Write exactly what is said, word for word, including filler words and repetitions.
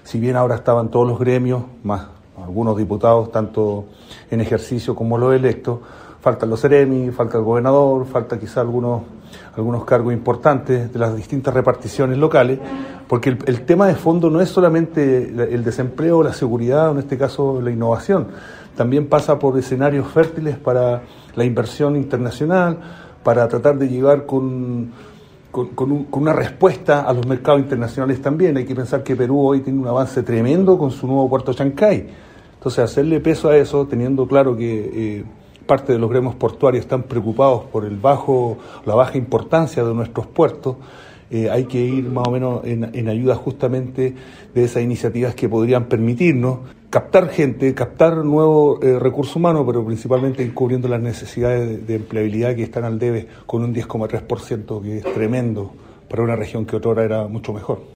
si bien ahora estaban todos los gremios, más algunos diputados, tanto en ejercicio como los electos, faltan los Ceremi, falta el gobernador, falta quizá algunos, algunos cargos importantes de las distintas reparticiones locales, porque el, el tema de fondo no es solamente el desempleo, la seguridad, o en este caso la innovación, también pasa por escenarios fértiles para la inversión internacional, para tratar de llegar con, con, con, un, con una respuesta a los mercados internacionales también. Hay que pensar que Perú hoy tiene un avance tremendo con su nuevo puerto Chancay. Entonces, hacerle peso a eso, teniendo claro que eh, parte de los gremios portuarios están preocupados por el bajo, la baja importancia de nuestros puertos, eh, hay que ir más o menos en, en ayuda justamente de esas iniciativas que podrían permitirnos captar gente, captar nuevos eh, recursos humanos, pero principalmente cubriendo las necesidades de, de empleabilidad que están al debe con un diez coma tres por ciento, que es tremendo para una región que otrora era mucho mejor.